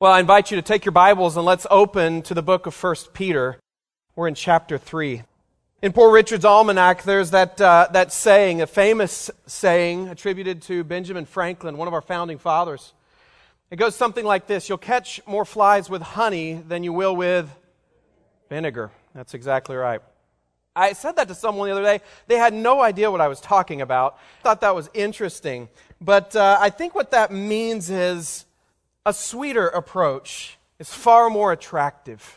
Well, I invite you to take your Bibles and let's open to the book of 1 Peter. We're in chapter 3. In Poor Richard's Almanac, there's that saying, a famous saying attributed to Benjamin Franklin, one of our founding fathers. It goes something like this: you'll catch more flies with honey than you will with vinegar. That's exactly right. I said that to someone the other day. They had no idea what I was talking about. I thought that was interesting. But I think what that means is a sweeter approach is far more attractive.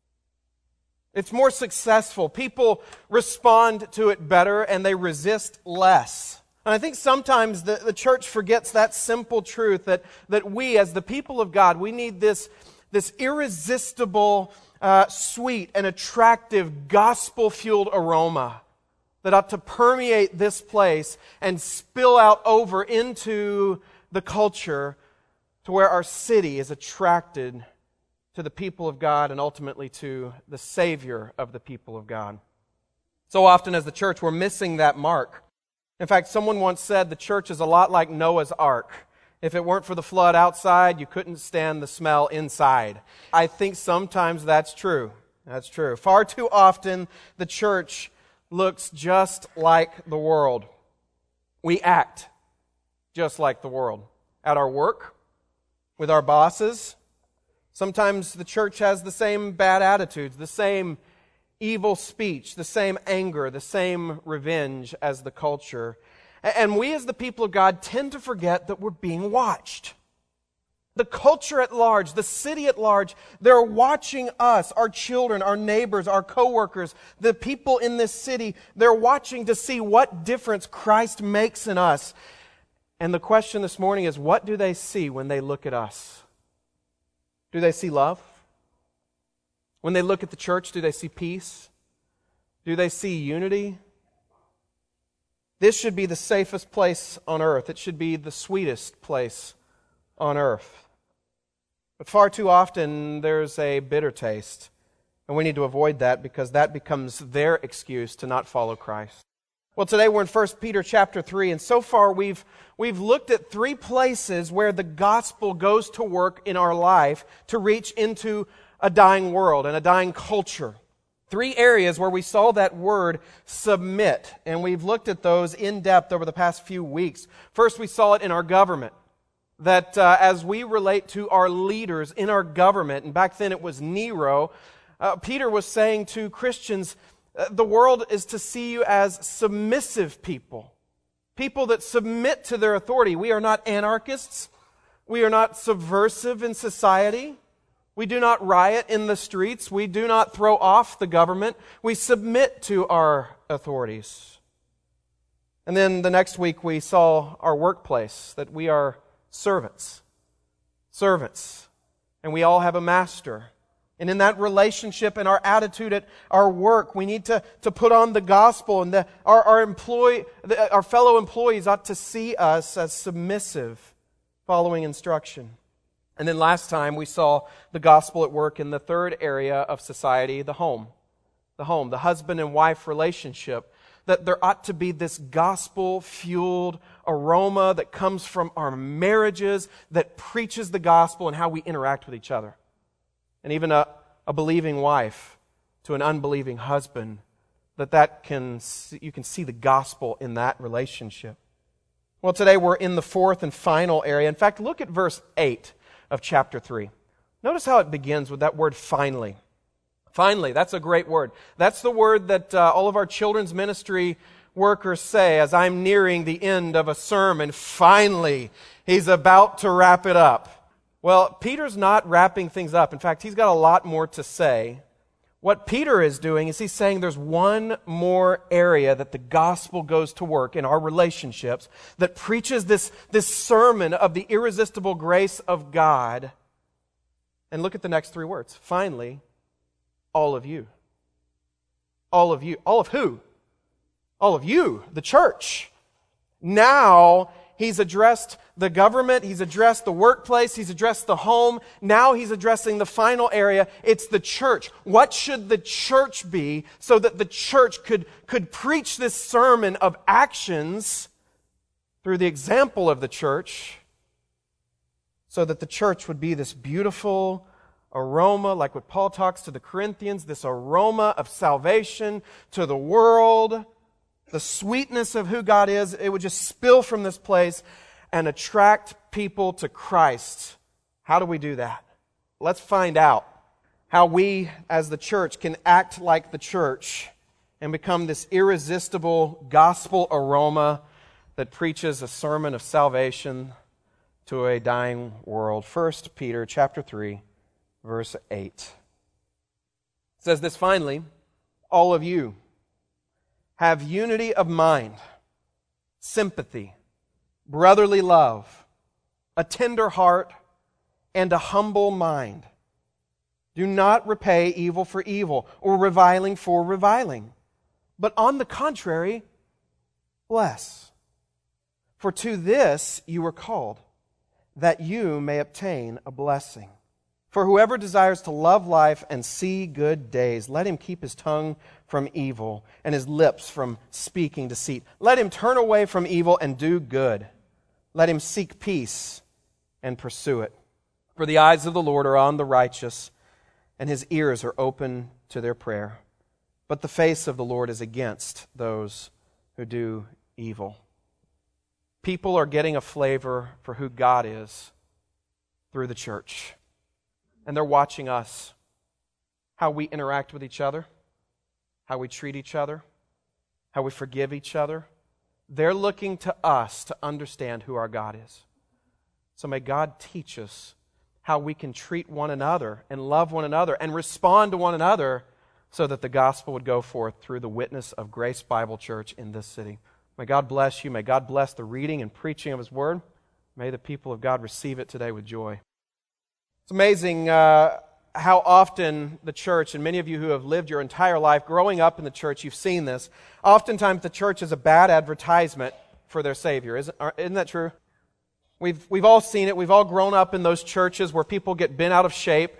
It's more successful. People respond to it better and they resist less. And I think sometimes the church forgets that simple truth that we, as the people of God, we need this irresistible, sweet and attractive gospel-fueled aroma that ought to permeate this place and spill out over into the culture to where our city is attracted to the people of God and ultimately to the Savior of the people of God. So often as the church, we're missing that mark. In fact, someone once said the church is a lot like Noah's Ark. If it weren't for the flood outside, you couldn't stand the smell inside. I think sometimes that's true. That's true. Far too often, the church looks just like the world. We act just like the world. At our work, with our bosses, sometimes the church has the same bad attitudes, the same evil speech, the same anger, the same revenge as the culture. And we as the people of God tend to forget that we're being watched. The culture at large, the city at large, they're watching us, our children, our neighbors, our coworkers, the people in this city. They're watching to see what difference Christ makes in us. And the question this morning is, what do they see when they look at us? Do they see love? When they look at the church, do they see peace? Do they see unity? This should be the safest place on earth. It should be the sweetest place on earth. But far too often, there's a bitter taste. And we need to avoid that because that becomes their excuse to not follow Christ. Well, today we're in 1 Peter chapter 3, and so far we've looked at 3 places where the gospel goes to work in our life to reach into a dying world and a dying culture. 3 areas where we saw that word submit, and we've looked at those in depth over the past few weeks. First, we saw it in our government, that as we relate to our leaders in our government, and back then it was Nero, Peter was saying to Christians, the world is to see you as submissive people. People that submit to their authority. We are not anarchists. We are not subversive in society. We do not riot in the streets. We do not throw off the government. We submit to our authorities. And then the next week we saw our workplace, that we are servants. Servants. And we all have a master. And in that relationship and our attitude at our work, we need to put on the gospel, and our fellow employees ought to see us as submissive, following instruction. And then last time we saw the gospel at work in the third area of society, the home. The home, the husband and wife relationship. That there ought to be this gospel-fueled aroma that comes from our marriages that preaches the gospel and how we interact with each other. And even a believing wife to an unbelieving husband, you can see the gospel in that relationship. Well, today we're in the fourth and final area. In fact, look at verse 8 of chapter 3. Notice how it begins with that word finally. Finally, that's a great word. That's the word that all of our children's ministry workers say as I'm nearing the end of a sermon. Finally, he's about to wrap it up. Well, Peter's not wrapping things up. In fact, he's got a lot more to say. What Peter is doing is he's saying there's one more area that the gospel goes to work in our relationships that preaches this sermon of the irresistible grace of God. And look at the next 3 words. Finally, all of you. All of you. All of who? All of you, the church. Now, he's addressed the government, he's addressed the workplace, he's addressed the home. Now he's addressing the final area. It's the church. What should the church be so that the church could preach this sermon of actions through the example of the church so that the church would be this beautiful aroma, like what Paul talks to the Corinthians, this aroma of salvation to the world, the sweetness of who God is. It would just spill from this place and attract people to Christ. How do we do that? Let's find out how we as the church can act like the church and become this irresistible gospel aroma that preaches a sermon of salvation to a dying world. 1 Peter chapter 3, verse 8. It says this, finally, all of you have unity of mind, sympathy, brotherly love, a tender heart, and a humble mind. Do not repay evil for evil or reviling for reviling, but on the contrary, bless. For to this you were called, that you may obtain a blessing. For whoever desires to love life and see good days, let him keep his tongue from evil and his lips from speaking deceit. Let him turn away from evil and do good. Let him seek peace and pursue it. For the eyes of the Lord are on the righteous, and His ears are open to their prayer. But the face of the Lord is against those who do evil. People are getting a flavor for who God is through the church. And they're watching us, how we interact with each other, how we treat each other, how we forgive each other. They're looking to us to understand who our God is. So may God teach us how we can treat one another and love one another and respond to one another so that the gospel would go forth through the witness of Grace Bible Church in this city. May God bless you. May God bless the reading and preaching of His Word. May the people of God receive it today with joy. It's amazing how often the church, and many of you who have lived your entire life growing up in the church, you've seen this. Oftentimes the church is a bad advertisement for their Savior. Isn't that true? We've all seen it. We've all grown up in those churches where people get bent out of shape,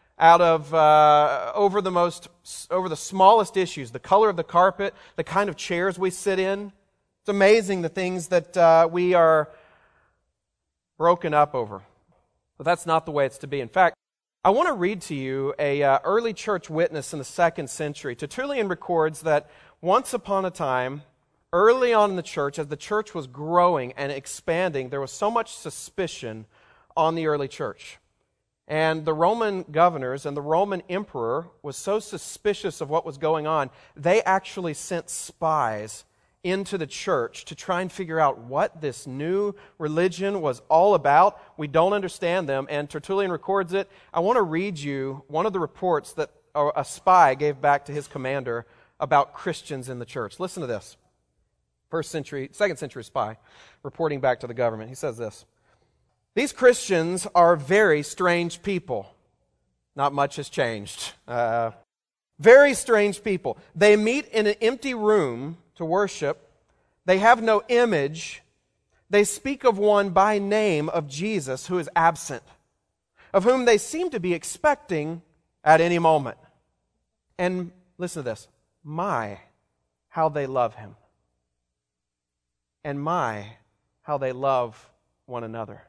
over the smallest issues, the color of the carpet, the kind of chairs we sit in. It's amazing the things that we are broken up over. But that's not the way it's to be. In fact, I want to read to you a early church witness in the 2nd century. Tertullian records that once upon a time, early on in the church, as the church was growing and expanding, there was so much suspicion on the early church. And the Roman governors and the Roman emperor was so suspicious of what was going on, they actually sent spies into the church to try and figure out what this new religion was all about. We don't understand them, and Tertullian records it. I want to read you one of the reports that a spy gave back to his commander about Christians in the church. Listen to this. 2nd century spy reporting back to the government. He says this: "These Christians are very strange people." Not much has changed. Very strange people. They meet in an empty room to worship. They have no image. They speak of one by name of Jesus who is absent, of whom they seem to be expecting at any moment. And listen to this. My, how they love Him. And my, how they love one another.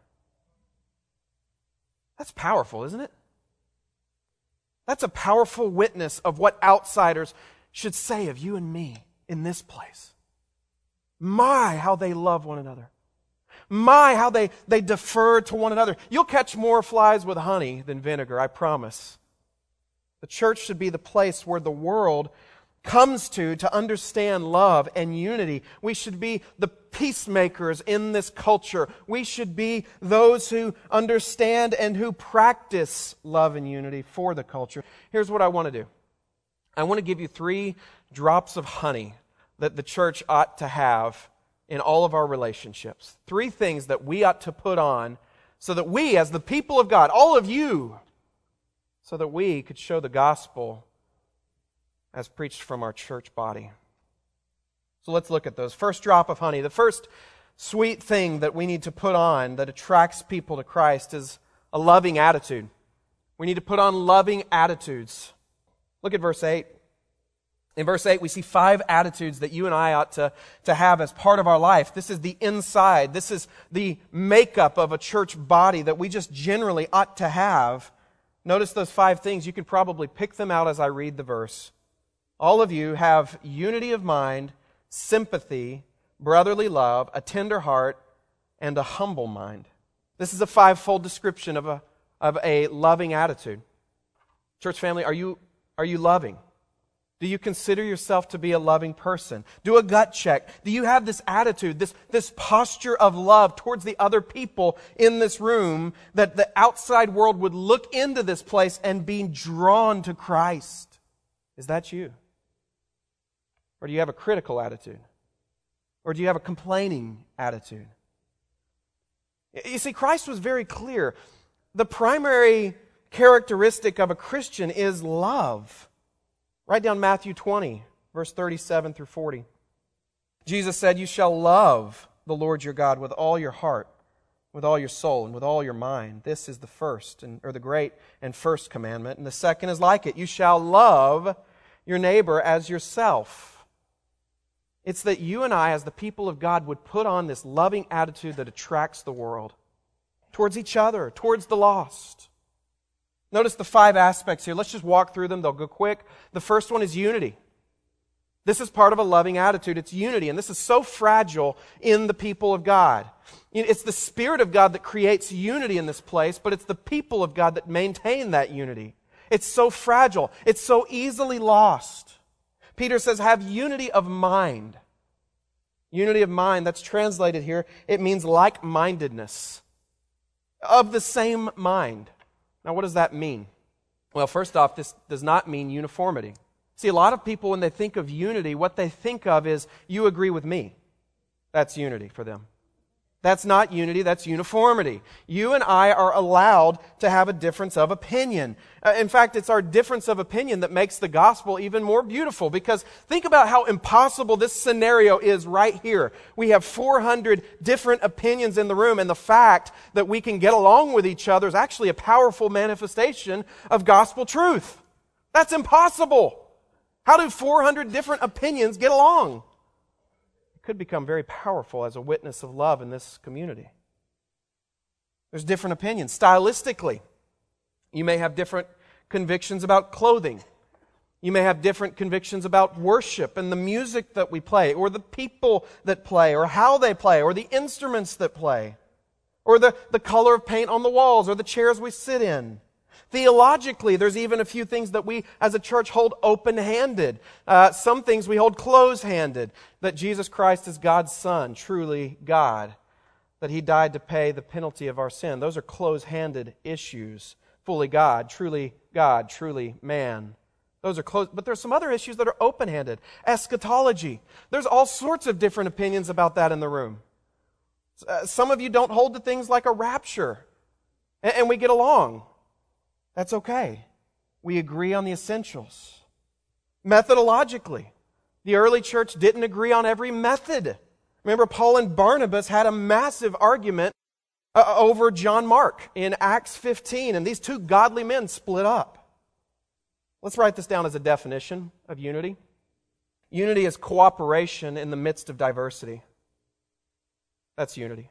That's powerful, isn't it? That's a powerful witness of what outsiders should say of you and me in this place. My, how they love one another. My, how they defer to one another. You'll catch more flies with honey than vinegar, I promise. The church should be the place where the world comes to understand love and unity. We should be the peacemakers in this culture. We should be those who understand and who practice love and unity for the culture. Here's what I want to do. I want to give you 3 drops of honey that the church ought to have in all of our relationships. 3 things that we ought to put on so that we, as the people of God, all of you, so that we could show the gospel as preached from our church body. So let's look at those. First drop of honey. The first sweet thing that we need to put on that attracts people to Christ is a loving attitude. We need to put on loving attitudes. Look at verse 8. In verse 8, we see 5 attitudes that you and I ought to have as part of our life. This is the inside. This is the makeup of a church body that we just generally ought to have. Notice those 5 things. You can probably pick them out as I read the verse. All of you have unity of mind, sympathy, brotherly love, a tender heart, and a humble mind. This is a 5-fold description of a loving attitude. Church family, are you loving? Do you consider yourself to be a loving person? Do a gut check. Do you have this attitude, this posture of love towards the other people in this room, that the outside world would look into this place and be drawn to Christ? Is that you? Or do you have a critical attitude? Or do you have a complaining attitude? You see, Christ was very clear. The primary characteristic of a Christian is love. Write down Matthew 20, verse 37 through 40. Jesus said, "You shall love the Lord your God with all your heart, with all your soul, and with all your mind. This is the first, or the great and first commandment. And the second is like it. You shall love your neighbor as yourself." It's that you and I, as the people of God, would put on this loving attitude that attracts the world towards each other, towards the lost. Notice the 5 aspects here. Let's just walk through them. They'll go quick. The first one is unity. This is part of a loving attitude. It's unity. And this is so fragile in the people of God. It's the Spirit of God that creates unity in this place, but it's the people of God that maintain that unity. It's so fragile. It's so easily lost. Peter says, have unity of mind. Unity of mind, that's translated here. It means like-mindedness. Of the same mind. Now, what does that mean? Well, first off, this does not mean uniformity. See, a lot of people, when they think of unity, what they think of is, you agree with me. That's unity for them. That's not unity, that's uniformity. You and I are allowed to have a difference of opinion. In fact, it's our difference of opinion that makes the gospel even more beautiful, because think about how impossible this scenario is right here. We have 400 different opinions in the room, and the fact that we can get along with each other is actually a powerful manifestation of gospel truth. That's impossible. How do 400 different opinions get along? Could become very powerful as a witness of love in this community. There's different opinions. Stylistically, you may have different convictions about clothing. You may have different convictions about worship and the music that we play, or the people that play, or how they play, or the instruments that play, or the color of paint on the walls, or the chairs we sit in. Theologically, there's even a few things that we as a church hold open-handed. Some things we hold close-handed. That Jesus Christ is God's Son, truly God. That He died to pay the penalty of our sin. Those are close-handed issues. Fully God, truly man. Those are close. But there's some other issues that are open-handed. Eschatology. There's all sorts of different opinions about that in the room. Some of you don't hold to things like a rapture. And we get along. That's okay. We agree on the essentials. Methodologically, the early church didn't agree on every method. Remember, Paul and Barnabas had a massive argument over John Mark in Acts 15, and these 2 godly men split up. Let's write this down as a definition of unity. Unity is cooperation in the midst of diversity. That's unity.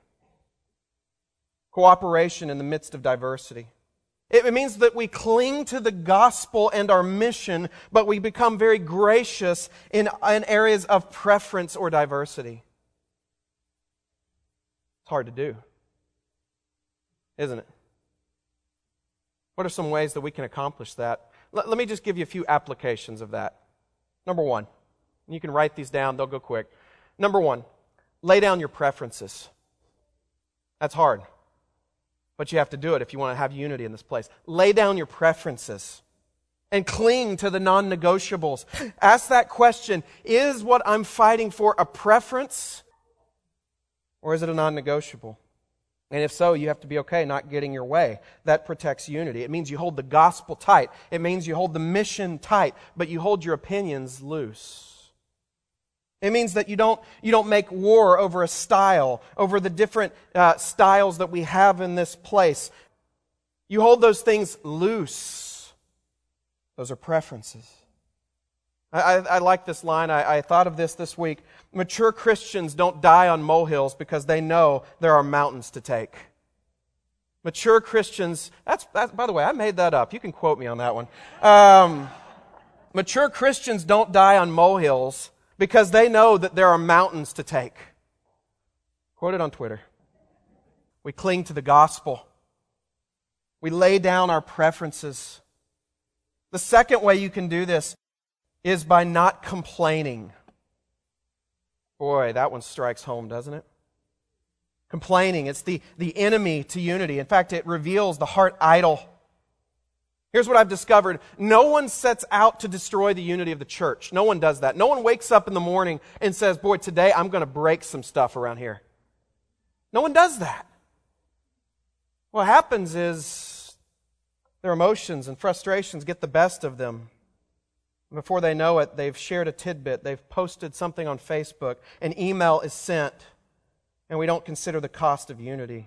Cooperation in the midst of diversity. It means that we cling to the gospel and our mission, but we become very gracious in areas of preference or diversity. It's hard to do, isn't it? What are some ways that we can accomplish that? Let me just give you a few applications of that. Number 1, you can write these down, they'll go quick. Number 1, lay down your preferences. That's hard. But you have to do it if you want to have unity in this place. Lay down your preferences and cling to the non-negotiables. Ask that question, is what I'm fighting for a preference or is it a non-negotiable? And if so, you have to be okay not getting your way. That protects unity. It means you hold the gospel tight. It means you hold the mission tight, but you hold your opinions loose. It means that you don't make war over a style, over the different styles that we have in this place. You hold those things loose. Those are preferences. I like this line. I thought of this week. Mature Christians don't die on molehills because they know there are mountains to take. Mature Christians, that's by the way, I made that up. You can quote me on that one. Mature Christians don't die on molehills because they know that there are mountains to take. Quote it on Twitter. We cling to the gospel. We lay down our preferences. The second way you can do this is by not complaining. Boy, that one strikes home, doesn't it? Complaining, it's the enemy to unity. In fact, it reveals the heart idol. Here's what I've discovered. No one sets out to destroy the unity of the church. No one does that. No one wakes up in the morning and says, boy, today I'm going to break some stuff around here. No one does that. What happens is their emotions and frustrations get the best of them. Before they know it, they've shared a tidbit, they've posted something on Facebook, an email is sent, and we don't consider the cost of unity.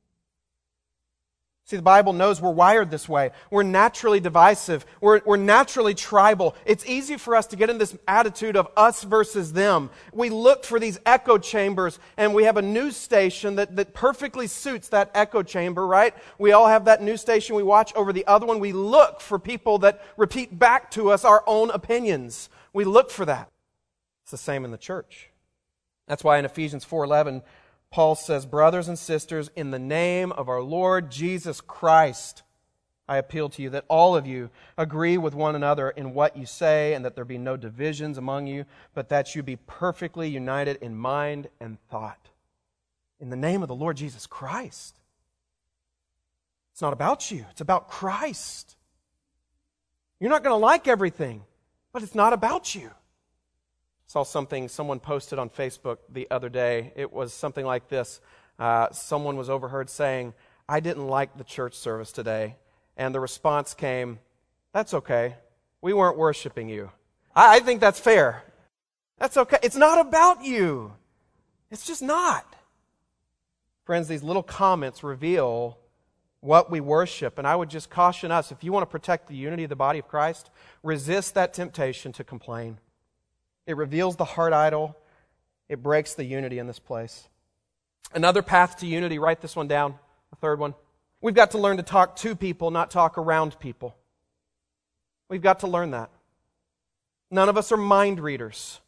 See, the Bible knows we're wired this way. We're naturally divisive. We're naturally tribal. It's easy for us to get in this attitude of us versus them. We look for these echo chambers, and we have a news station that perfectly suits that echo chamber, right? We all have that news station we watch over the other one. We look for people that repeat back to us our own opinions. We look for that. It's the same in the church. That's why in Ephesians 4:11, Paul says, brothers and sisters, in the name of our Lord Jesus Christ, I appeal to you that all of you agree with one another in what you say, and that there be no divisions among you, but that you be perfectly united in mind and thought. In the name of the Lord Jesus Christ. It's not about you. It's about Christ. You're not going to like everything, but it's not about you. Saw something someone posted on Facebook the other day. It was something like this. Someone was overheard saying, I didn't like the church service today. And the response came, that's okay. We weren't worshiping you. I think that's fair. That's okay. It's not about you. It's just not. Friends, these little comments reveal what we worship. And I would just caution us, if you want to protect the unity of the body of Christ, resist that temptation to complain. It reveals the heart idol. It breaks the unity in this place. Another path to unity, write this one down, the third one. We've got to learn to talk to people, not talk around people. We've got to learn that. None of us are mind readers.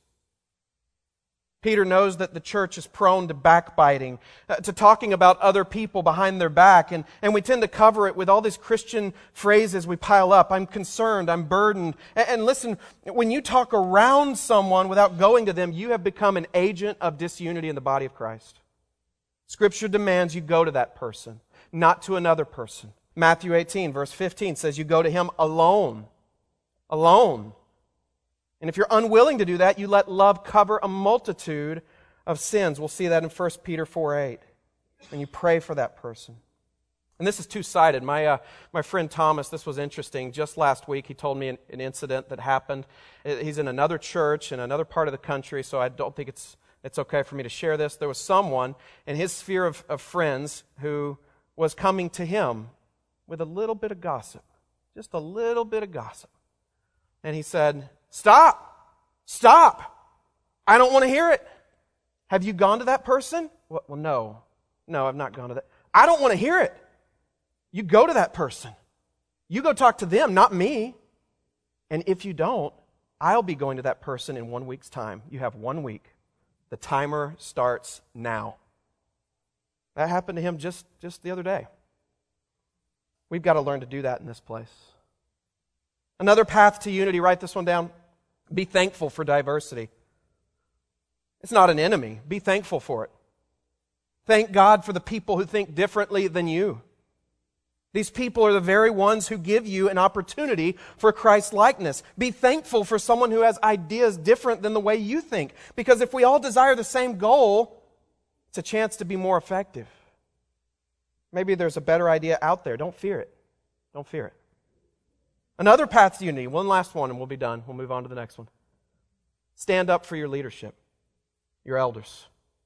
Peter knows that the church is prone to backbiting, to talking about other people behind their back, and we tend to cover it with all these Christian phrases we pile up. I'm concerned, I'm burdened. And listen, when you talk around someone without going to them, you have become an agent of disunity in the body of Christ. Scripture demands you go to that person, not to another person. Matthew 18, verse 15 says you go to him alone. Alone. And if you're unwilling to do that, you let love cover a multitude of sins. We'll see that in 1 Peter 4:8. And you pray for that person. And this is two-sided. My friend Thomas, this was interesting. Just last week, he told me an incident that happened. He's in another church in another part of the country, so I don't think it's okay for me to share this. There was someone in his sphere of friends who was coming to him with a little bit of gossip. Just a little bit of gossip. And he said, Stop! I don't want to hear it. Have you gone to that person? Well, no. No, I've not gone to that. I don't want to hear it. You go to that person. You go talk to them, not me. And if you don't, I'll be going to that person in 1 week's time. You have 1 week. The timer starts now. That happened to him just the other day. We've got to learn to do that in this place. Another path to unity, write this one down. Be thankful for diversity. It's not an enemy. Be thankful for it. Thank God for the people who think differently than you. These people are the very ones who give you an opportunity for Christ-likeness. Be thankful for someone who has ideas different than the way you think. Because if we all desire the same goal, it's a chance to be more effective. Maybe there's a better idea out there. Don't fear it. Don't fear it. Another path to unity, one last one and we'll be done. We'll move on to the next one. Stand up for your leadership, your elders.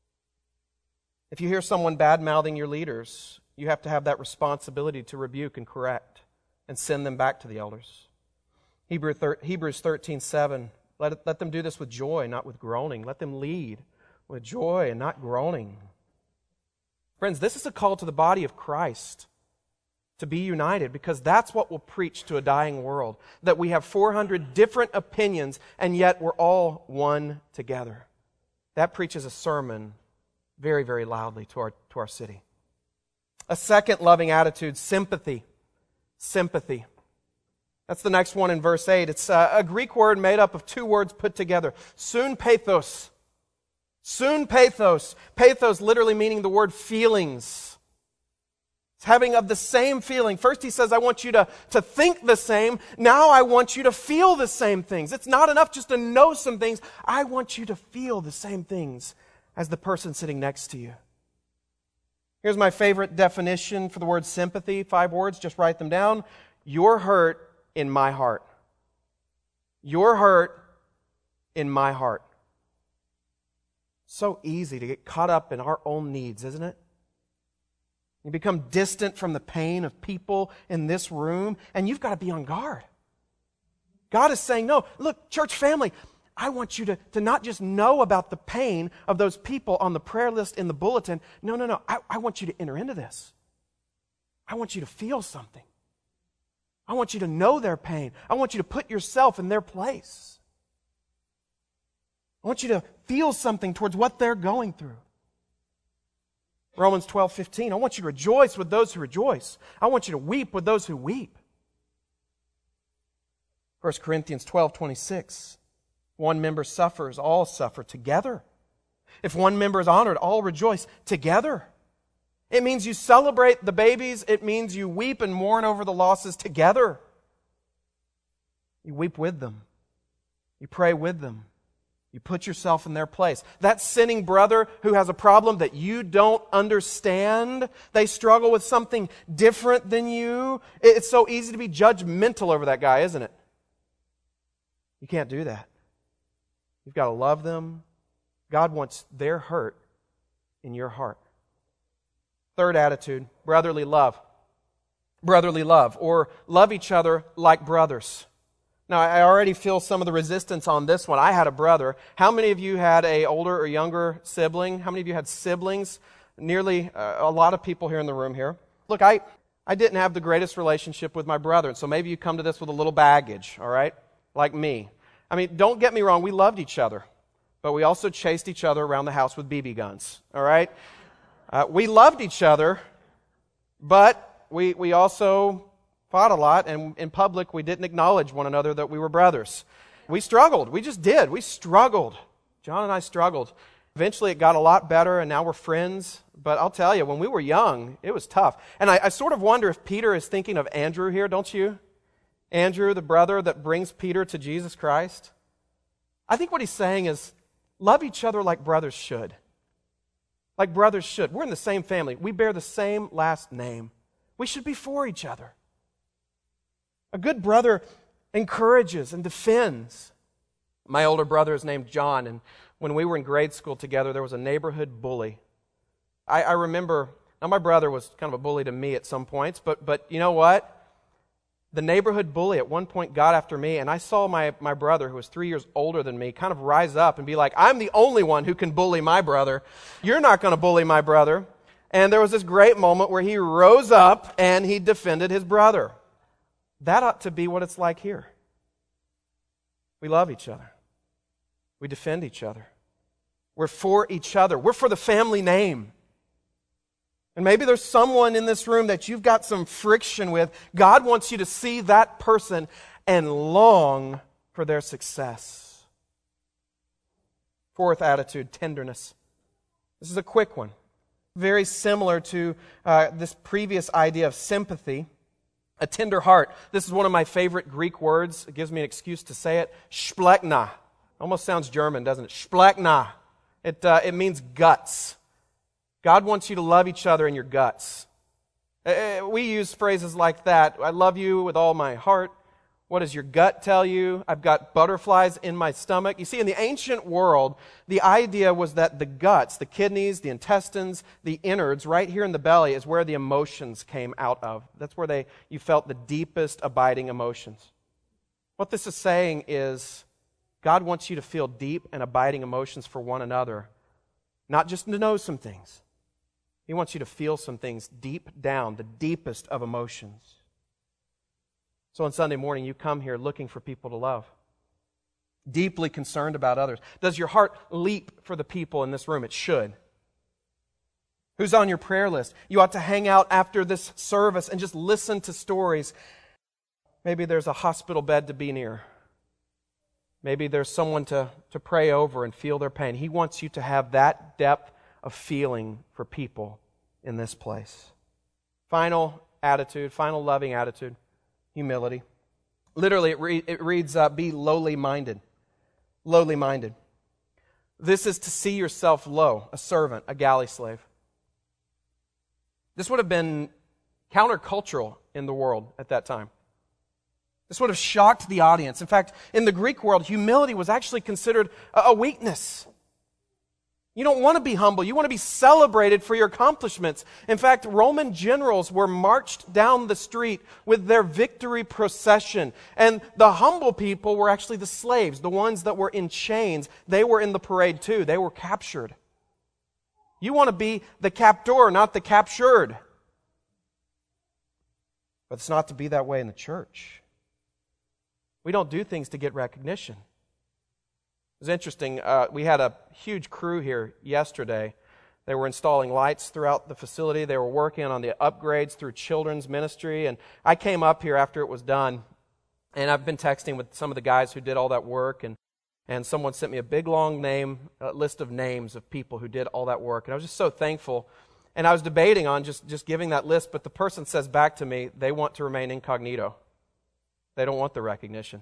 If you hear someone bad-mouthing your leaders, you have to have that responsibility to rebuke and correct and send them back to the elders. Hebrews 13:7 Let them do this with joy, not with groaning. Let them lead with joy and not groaning. Friends, this is a call to the body of Christ to be united, because that's what we'll preach to a dying world, that we have 400 different opinions and yet we're all one together. That preaches a sermon very, very loudly to our city. A second loving attitude, sympathy. Sympathy. That's the next one in verse 8. It's a Greek word made up of two words put together. Soon pathos. Soon pathos. Pathos literally meaning the word feelings. It's having of the same feeling. First he says, I want you to think the same. Now I want you to feel the same things. It's not enough just to know some things. I want you to feel the same things as the person sitting next to you. Here's my favorite definition for the word sympathy. 5 words, just write them down. Your hurt in my heart. Your hurt in my heart. So easy to get caught up in our own needs, isn't it? You become distant from the pain of people in this room, and you've got to be on guard. God is saying, no, look, church family, I want you to not just know about the pain of those people on the prayer list in the bulletin. No. I want you to enter into this. I want you to feel something. I want you to know their pain. I want you to put yourself in their place. I want you to feel something towards what they're going through. Romans 12:15, I want you to rejoice with those who rejoice. I want you to weep with those who weep. 1 Corinthians 12:26, one member suffers, all suffer together. If one member is honored, all rejoice together. It means you celebrate the babies. It means you weep and mourn over the losses together. You weep with them. You pray with them. You put yourself in their place. That sinning brother who has a problem that you don't understand, they struggle with something different than you. It's so easy to be judgmental over that guy, isn't it? You can't do that. You've got to love them. God wants their hurt in your heart. Third attitude, brotherly love. Brotherly love, or love each other like brothers. Now, I already feel some of the resistance on this one. I had a brother. How many of you had an older or younger sibling? How many of you had siblings? Nearly a lot of people here in the room here. Look, I didn't have the greatest relationship with my brother, and so maybe you come to this with a little baggage, all right? Like me. I mean, don't get me wrong, we loved each other, but we also chased each other around the house with BB guns, all right? We loved each other, but we also fought a lot, and in public we didn't acknowledge one another that we were brothers. We struggled. We just did. We struggled. John and I struggled. Eventually it got a lot better, and now we're friends. But I'll tell you, when we were young, it was tough. And I sort of wonder if Peter is thinking of Andrew here, don't you? Andrew, the brother that brings Peter to Jesus Christ. I think what he's saying is, love each other like brothers should. Like brothers should. We're in the same family. We bear the same last name. We should be for each other. A good brother encourages and defends. My older brother is named John, and when we were in grade school together, there was a neighborhood bully. I remember, now my brother was kind of a bully to me at some points, but you know what? The neighborhood bully at one point got after me, and I saw my brother, who was 3 years older than me, kind of rise up and be like, I'm the only one who can bully my brother. You're not going to bully my brother. And there was this great moment where he rose up and he defended his brother. That ought to be what it's like here. We love each other. We defend each other. We're for each other. We're for the family name. And maybe there's someone in this room that you've got some friction with. God wants you to see that person and long for their success. Fourth attitude, tenderness. This is a quick one. Very similar to this previous idea of sympathy. A tender heart. This is one of my favorite Greek words. It gives me an excuse to say it. Splechna. Almost sounds German, doesn't it? Splechna. It means guts. God wants you to love each other in your guts. We use phrases like that. I love you with all my heart. What does your gut tell you? I've got butterflies in my stomach. You see, in the ancient world, the idea was that the guts, the kidneys, the intestines, the innards, right here in the belly is where the emotions came out of. That's where you felt the deepest abiding emotions. What this is saying is, God wants you to feel deep and abiding emotions for one another, not just to know some things. He wants you to feel some things deep down, the deepest of emotions. So on Sunday morning, you come here looking for people to love, deeply concerned about others. Does your heart leap for the people in this room? It should. Who's on your prayer list? You ought to hang out after this service and just listen to stories. Maybe there's a hospital bed to be near. Maybe there's someone to pray over and feel their pain. He wants you to have that depth of feeling for people in this place. Final attitude, final loving attitude, humility. Literally, it reads, be lowly minded. Lowly minded. This is to see yourself low, a servant, a galley slave. This would have been countercultural in the world at that time. This would have shocked the audience. In fact, in the Greek world, humility was actually considered a weakness. You don't want to be humble. You want to be celebrated for your accomplishments. In fact, Roman generals were marched down the street with their victory procession. And the humble people were actually the slaves, the ones that were in chains. They were in the parade too. They were captured. You want to be the captor, not the captured. But it's not to be that way in the church. We don't do things to get recognition. It was interesting. We had a huge crew here yesterday. They were installing lights throughout the facility. They were working on the upgrades through children's ministry. And I came up here after it was done, and I've been texting with some of the guys who did all that work. And someone sent me a big, long list of names of people who did all that work. And I was just so thankful. And I was debating on just giving that list, but the person says back to me, they want to remain incognito. They don't want the recognition.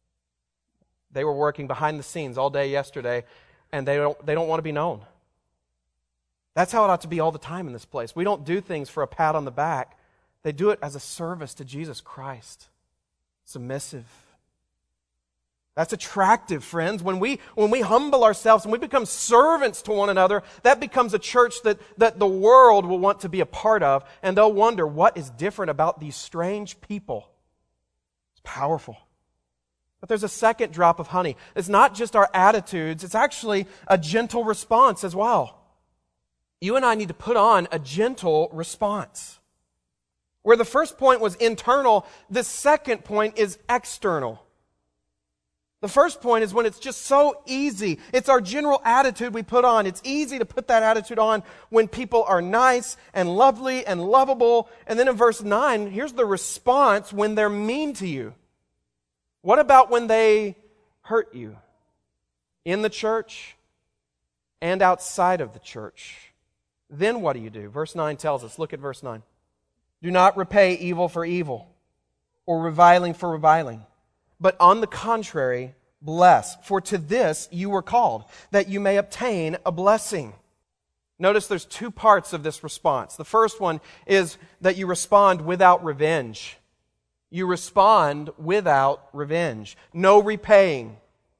They were working behind the scenes all day yesterday, and they don't want to be known. That's how it ought to be all the time in this place. We don't do things for a pat on the back. They do it as a service to Jesus Christ. Submissive. That's attractive, friends. When we humble ourselves and we become servants to one another, that becomes a church that the world will want to be a part of, and they'll wonder, what is different about these strange people? It's powerful. But there's a second drop of honey. It's not just our attitudes, it's actually a gentle response as well. You and I need to put on a gentle response. Where the first point was internal, the second point is external. The first point is when it's just so easy. It's our general attitude we put on. It's easy to put that attitude on when people are nice and lovely and lovable. And then in verse 9, here's the response when they're mean to you. What about when they hurt you? In the church and outside of the church. Then what do? Verse 9 tells us, look at verse 9. Do not repay evil for evil or reviling for reviling. But on the contrary, bless. For to this you were called, that you may obtain a blessing. Notice there's two parts of this response. The first one is that you respond without revenge. You respond without revenge. No repaying.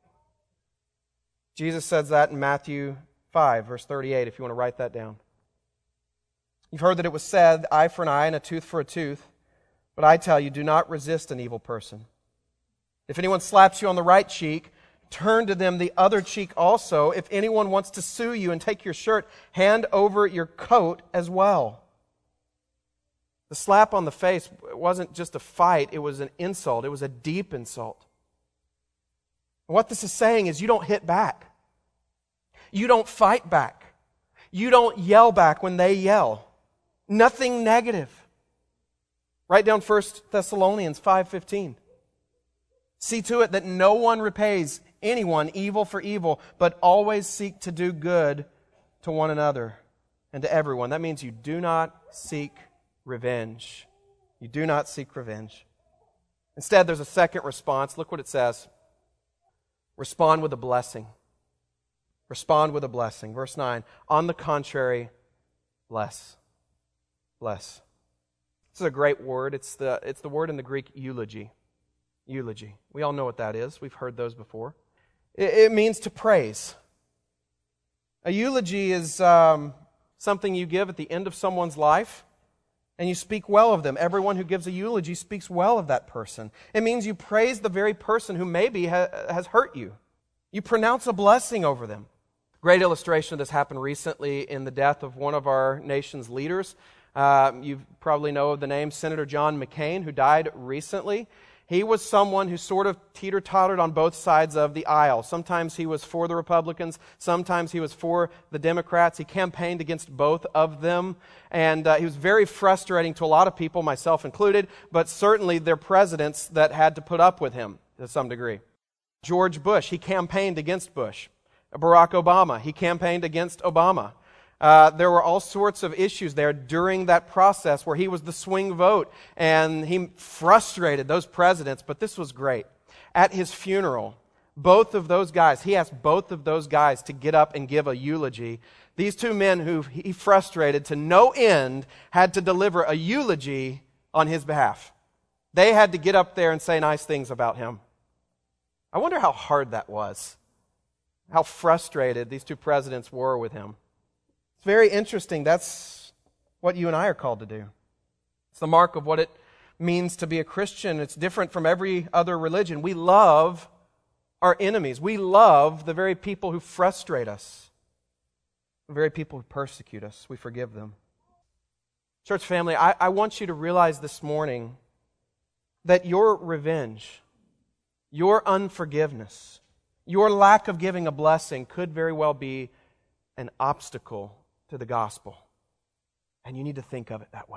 Jesus says that in Matthew 5, verse 38, if you want to write that down. You've heard that it was said, eye for an eye and a tooth for a tooth. But I tell you, do not resist an evil person. If anyone slaps you on the right cheek, turn to them the other cheek also. If anyone wants to sue you and take your shirt, hand over your coat as well. The slap on the face wasn't just a fight, it was an insult. It was a deep insult. What this is saying is you don't hit back. You don't fight back. You don't yell back when they yell. Nothing negative. Write down 1 Thessalonians 5:15. See to it that no one repays anyone evil for evil, but always seek to do good to one another and to everyone. That means you do not seek revenge. You do not seek revenge. Instead, there's a second response. Look what it says. Respond with a blessing. Respond with a blessing. Verse 9. On the contrary, bless. Bless. This is a great word. It's the word in the Greek eulogy. Eulogy. We all know what that is. We've heard those before. It means to praise. A eulogy is something you give at the end of someone's life, and you speak well of them. Everyone who gives a eulogy speaks well of that person. It means you praise the very person who maybe has hurt you. You pronounce a blessing over them. Great illustration of this happened recently in the death of one of our nation's leaders. You probably know the name Senator John McCain, who died recently. He was someone who sort of teeter-tottered on both sides of the aisle. Sometimes he was for the Republicans, sometimes he was for the Democrats. He campaigned against both of them, and he was very frustrating to a lot of people, myself included, but certainly their presidents that had to put up with him to some degree. George Bush, he campaigned against Bush. Barack Obama, he campaigned against Obama. There were all sorts of issues there during that process where he was the swing vote, and he frustrated those presidents, but this was great. At his funeral, both of those guys, he asked both of those guys to get up and give a eulogy. These two men who he frustrated to no end had to deliver a eulogy on his behalf. They had to get up there and say nice things about him. I wonder how hard that was, how frustrated these two presidents were with him. It's very interesting. That's what you and I are called to do. It's the mark of what it means to be a Christian. It's different from every other religion. We love our enemies. We love the very people who frustrate us, the very people who persecute us. We forgive them. Church family, I want you to realize this morning that your revenge, your unforgiveness, your lack of giving a blessing could very well be an obstacle to the gospel. And you need to think of it that way.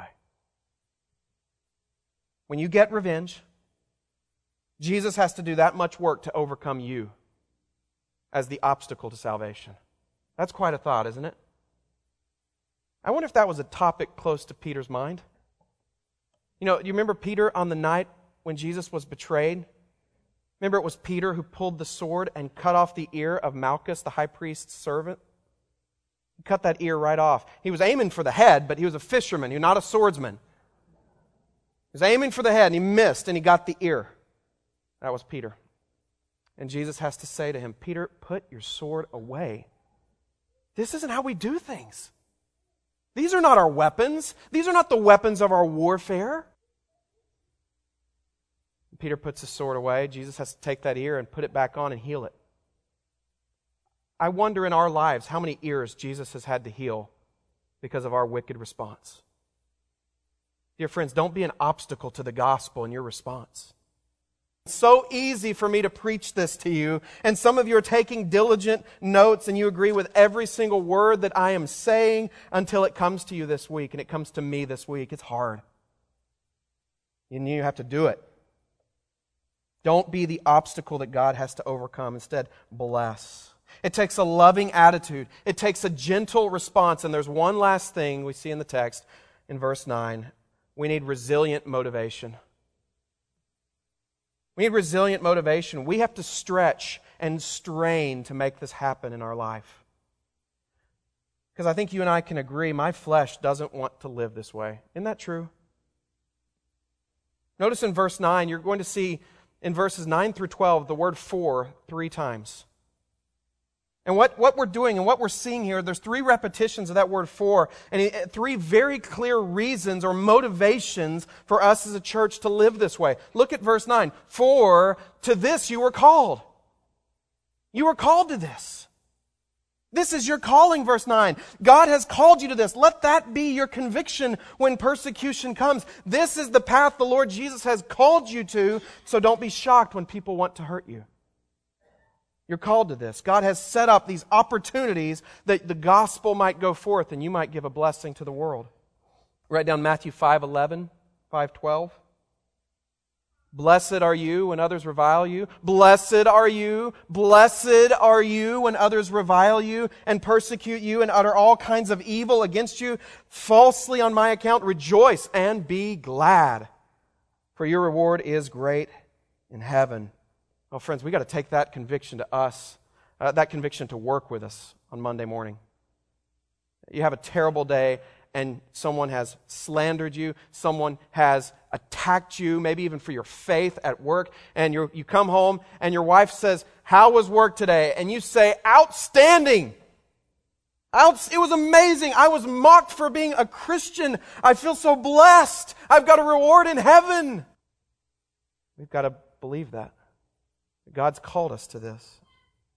When you get revenge, Jesus has to do that much work to overcome you as the obstacle to salvation. That's quite a thought, isn't it? I wonder if that was a topic close to Peter's mind. You know, you remember Peter on the night when Jesus was betrayed? Remember it was Peter who pulled the sword and cut off the ear of Malchus, the high priest's servant? He cut that ear right off. He was aiming for the head, but he was a fisherman. He was not a swordsman. He was aiming for the head, and he missed, and he got the ear. That was Peter. And Jesus has to say to him, Peter, put your sword away. This isn't how we do things. These are not our weapons. These are not the weapons of our warfare. Peter puts his sword away. Jesus has to take that ear and put it back on and heal it. I wonder in our lives how many ears Jesus has had to heal because of our wicked response. Dear friends, don't be an obstacle to the gospel in your response. It's so easy for me to preach this to you, and some of you are taking diligent notes and you agree with every single word that I am saying until it comes to you this week, and it comes to me this week. It's hard. And you have to do it. Don't be the obstacle that God has to overcome. Instead, bless. It takes a loving attitude. It takes a gentle response. And there's one last thing we see in the text in verse 9. We need resilient motivation. We need resilient motivation. We have to stretch and strain to make this happen in our life. Because I think you and I can agree, my flesh doesn't want to live this way. Isn't that true? Notice in verse 9, you're going to see in verses 9 through 12 the word for 3 times. And what we're doing and what we're seeing here, there's 3 repetitions of that word for, and 3 very clear reasons or motivations for us as a church to live this way. Look at verse 9. For to this you were called. You were called to this. This is your calling, verse 9. God has called you to this. Let that be your conviction when persecution comes. This is the path the Lord Jesus has called you to, so don't be shocked when people want to hurt you. You're called to this. God has set up these opportunities that the gospel might go forth and you might give a blessing to the world. Write down Matthew 5:11, 5:12. Blessed are you when others revile you. Blessed are you. Blessed are you when others revile you and persecute you and utter all kinds of evil against you falsely on my account. Rejoice and be glad, for your reward is great in heaven. Oh, friends, we got to take that conviction to us, that conviction to work with us on Monday morning. You have a terrible day and someone has slandered you, someone has attacked you, maybe even for your faith at work, and you come home and your wife says, "How was work today?" And you say, "Outstanding. It was amazing. I was mocked for being a Christian. I feel so blessed. I've got a reward in heaven." We've got to believe that. God's called us to this.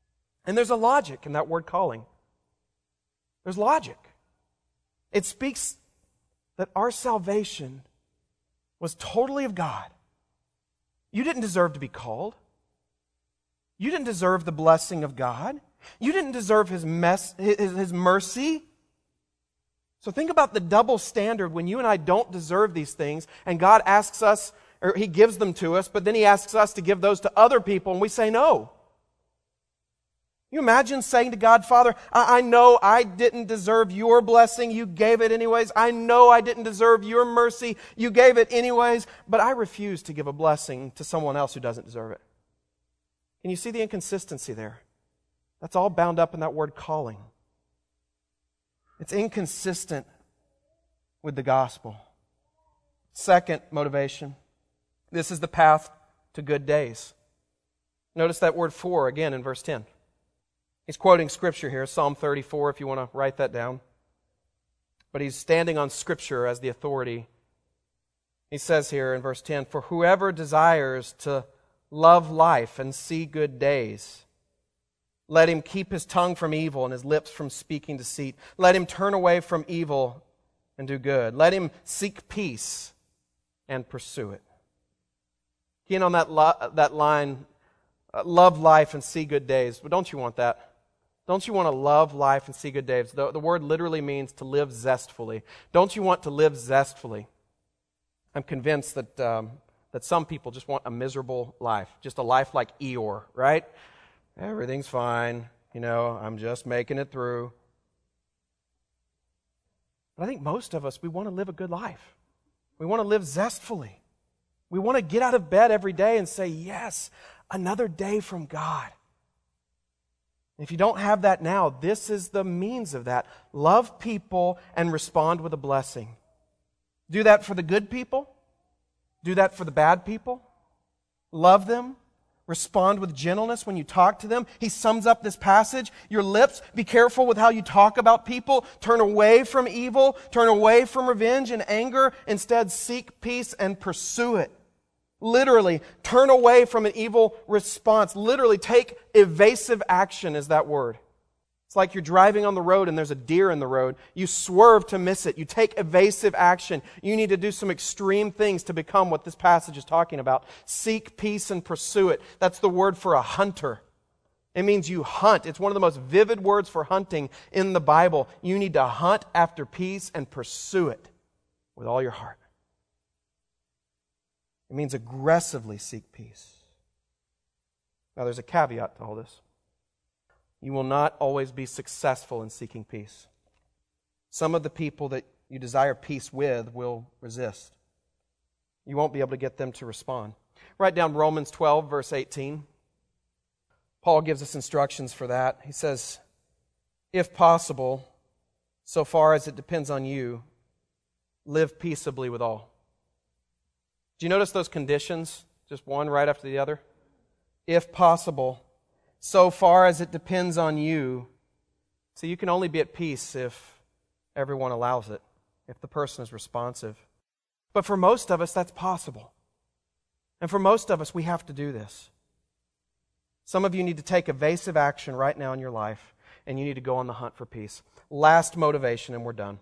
And there's a logic in that word calling. There's logic. It speaks that our salvation was totally of God. You didn't deserve to be called. You didn't deserve the blessing of God. You didn't deserve His mercy. So think about the double standard when you and I don't deserve these things, and God asks us, or He gives them to us, but then He asks us to give those to other people, and we say no. You imagine saying to God, Father, I know I didn't deserve your blessing. You gave it anyways. I know I didn't deserve your mercy. You gave it anyways. But I refuse to give a blessing to someone else who doesn't deserve it. Can you see the inconsistency there? That's all bound up in that word calling. It's inconsistent with the gospel. Second motivation. This is the path to good days. Notice that word for again in verse 10. He's quoting Scripture here, Psalm 34, if you want to write that down. But he's standing on Scripture as the authority. He says here in verse 10, "For whoever desires to love life and see good days, let him keep his tongue from evil and his lips from speaking deceit. Let him turn away from evil and do good. Let him seek peace and pursue it." Keying on that line, love life and see good days. But don't you want that? Don't you want to love life and see good days? The word literally means to live zestfully. Don't you want to live zestfully? I'm convinced that some people just want a miserable life, just a life like Eeyore, right? Everything's fine, I'm just making it through. But I think most of us, we want to live a good life. We want to live zestfully. We want to get out of bed every day and say, yes, another day from God. If you don't have that now, this is the means of that. Love people and respond with a blessing. Do that for the good people. Do that for the bad people. Love them. Respond with gentleness when you talk to them. He sums up this passage. Your lips, be careful with how you talk about people. Turn away from evil. Turn away from revenge and anger. Instead, seek peace and pursue it. Literally, turn away from an evil response. Literally, take evasive action is that word. It's like you're driving on the road and there's a deer in the road. You swerve to miss it. You take evasive action. You need to do some extreme things to become what this passage is talking about. Seek peace and pursue it. That's the word for a hunter. It means you hunt. It's one of the most vivid words for hunting in the Bible. You need to hunt after peace and pursue it with all your heart. It means aggressively seek peace. Now, there's a caveat to all this. You will not always be successful in seeking peace. Some of the people that you desire peace with will resist. You won't be able to get them to respond. Write down Romans 12, verse 18. Paul gives us instructions for that. He says, "If possible, so far as it depends on you, live peaceably with all." Do you notice those conditions? Just one right after the other. If possible, so far as it depends on you. So you can only be at peace if everyone allows it, if the person is responsive. But for most of us, that's possible. And for most of us, we have to do this. Some of you need to take evasive action right now in your life, and you need to go on the hunt for peace. Last motivation, and we're done.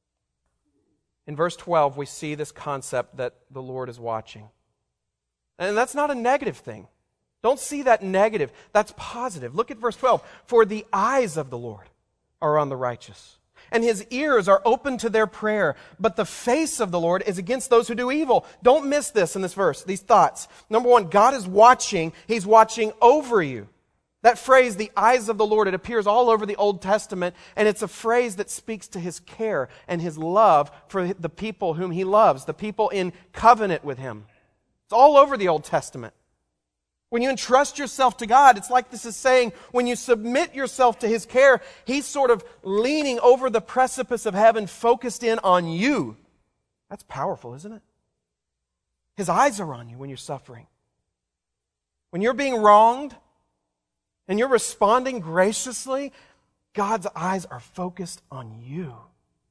In verse 12, we see this concept that the Lord is watching. And that's not a negative thing. Don't see that negative. That's positive. Look at verse 12. "For the eyes of the Lord are on the righteous, and His ears are open to their prayer. But the face of the Lord is against those who do evil." Don't miss this in this verse, these thoughts. Number one, God is watching. He's watching over you. That phrase, the eyes of the Lord, it appears all over the Old Testament, and it's a phrase that speaks to His care and His love for the people whom He loves, the people in covenant with Him. It's all over the Old Testament. When you entrust yourself to God, it's like this is saying, when you submit yourself to His care, He's sort of leaning over the precipice of heaven, focused in on you. That's powerful, isn't it? His eyes are on you when you're suffering. When you're being wronged, and you're responding graciously, God's eyes are focused on you.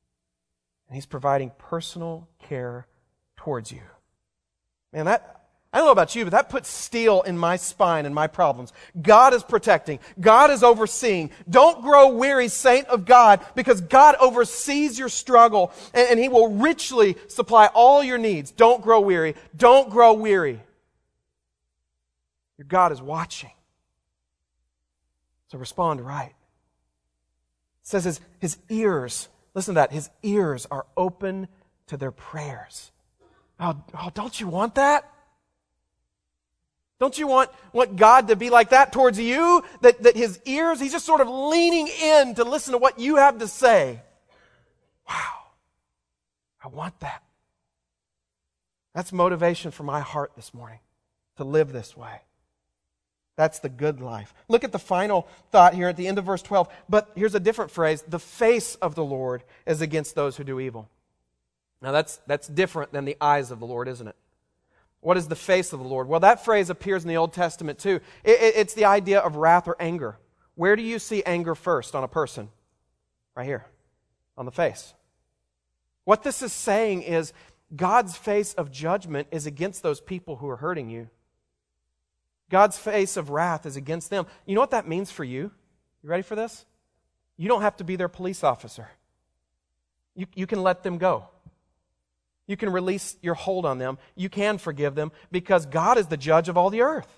And He's providing personal care towards you. Man, I don't know about you, but that puts steel in my spine and my problems. God is protecting. God is overseeing. Don't grow weary, saint of God, because God oversees your struggle and He will richly supply all your needs. Don't grow weary. Don't grow weary. Your God is watching. So respond right. It says his ears, listen to that, His ears are open to their prayers. Oh, don't you want that? Don't you want God to be like that towards you? That His ears, He's just sort of leaning in to listen to what you have to say. Wow. I want that. That's motivation for my heart this morning, to live this way. That's the good life. Look at the final thought here at the end of verse 12. But here's a different phrase. The face of the Lord is against those who do evil. Now that's different than the eyes of the Lord, isn't it? What is the face of the Lord? Well, that phrase appears in the Old Testament too. It's the idea of wrath or anger. Where do you see anger first on a person? Right here, on the face. What this is saying is God's face of judgment is against those people who are hurting you. God's face of wrath is against them. You know what that means for you? You ready for this? You don't have to be their police officer. You can let them go. You can release your hold on them. You can forgive them because God is the judge of all the earth.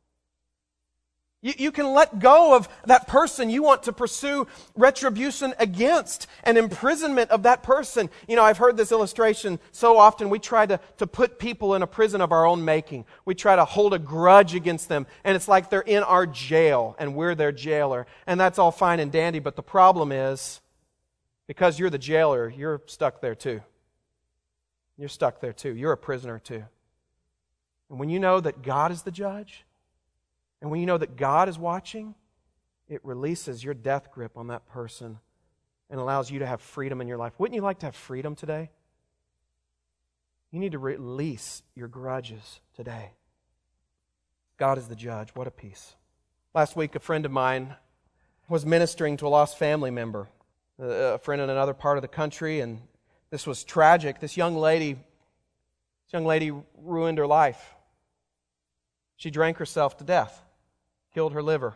You can let go of that person you want to pursue retribution against and imprisonment of that person. You know, I've heard this illustration so often. We try to put people in a prison of our own making. We try to hold a grudge against them, and it's like they're in our jail and we're their jailer. And that's all fine and dandy, but the problem is, because you're the jailer, you're stuck there too. You're stuck there too. You're a prisoner too. And when you know that God is the judge, and when you know that God is watching, it releases your death grip on that person and allows you to have freedom in your life. Wouldn't you like to have freedom today? You need to release your grudges today. God is the judge. What a peace. Last week, a friend of mine was ministering to a lost family member, a friend in another part of the country, and this was tragic. This young lady ruined her life. She drank herself to death, killed her liver.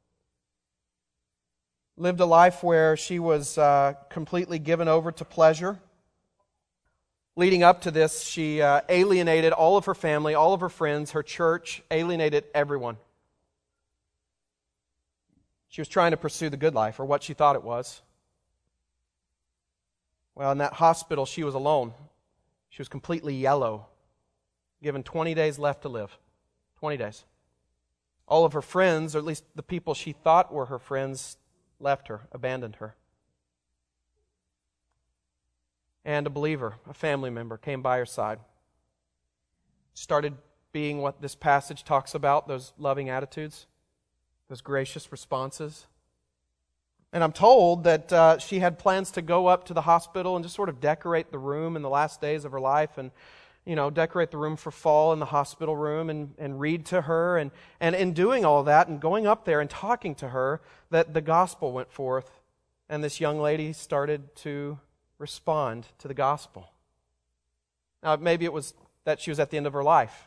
Lived a life where she was completely given over to pleasure. Leading up to this, she alienated all of her family, all of her friends, her church, alienated everyone. She was trying to pursue the good life, or what she thought it was. Well, in that hospital, she was alone. She was completely yellow, given 20 days left to live. 20 days. All of her friends, or at least the people she thought were her friends, left her, abandoned her. And a believer, a family member, came by her side. Started being what this passage talks about, those loving attitudes, those gracious responses. And I'm told that she had plans to go up to the hospital and just sort of decorate the room in the last days of her life, and decorate the room for fall in the hospital room and read to her. And in doing all that and going up there and talking to her, that the gospel went forth, and this young lady started to respond to the gospel. Now, maybe it was that she was at the end of her life.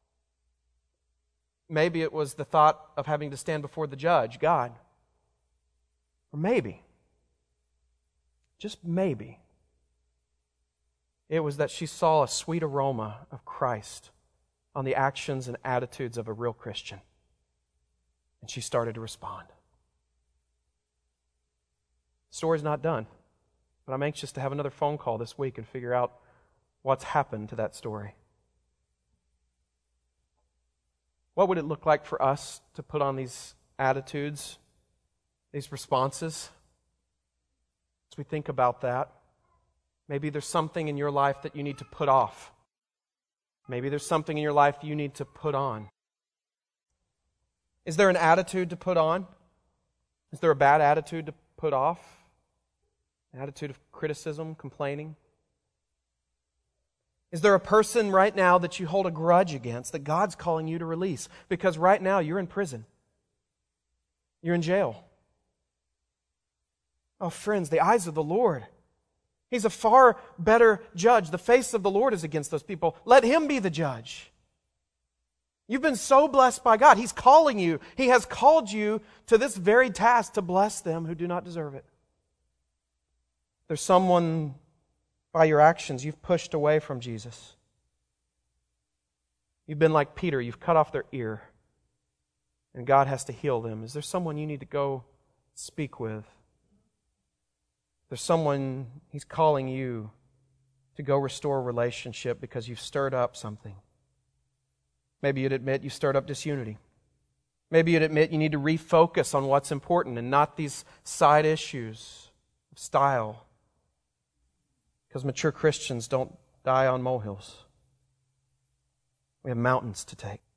Maybe it was the thought of having to stand before the judge, God. Or maybe, just maybe, it was that she saw a sweet aroma of Christ on the actions and attitudes of a real Christian. And she started to respond. The story's not done, but I'm anxious to have another phone call this week and figure out what's happened to that story. What would it look like for us to put on these attitudes, these responses, as we think about that? Maybe there's something in your life that you need to put off. Maybe there's something in your life you need to put on. Is there an attitude to put on? Is there a bad attitude to put off? An attitude of criticism, complaining? Is there a person right now that you hold a grudge against that God's calling you to release? Because right now you're in prison. You're in jail. Oh, friends, the eyes of the Lord. He's a far better judge. The face of the Lord is against those people. Let Him be the judge. You've been so blessed by God. He's calling you. He has called you to this very task to bless them who do not deserve it. There's someone by your actions you've pushed away from Jesus. You've been like Peter. You've cut off their ear. And God has to heal them. Is there someone you need to go speak with? There's someone He's calling you to go restore a relationship because you've stirred up something. Maybe you'd admit you stirred up disunity. Maybe you'd admit you need to refocus on what's important and not these side issues of style. Because mature Christians don't die on molehills. We have mountains to take.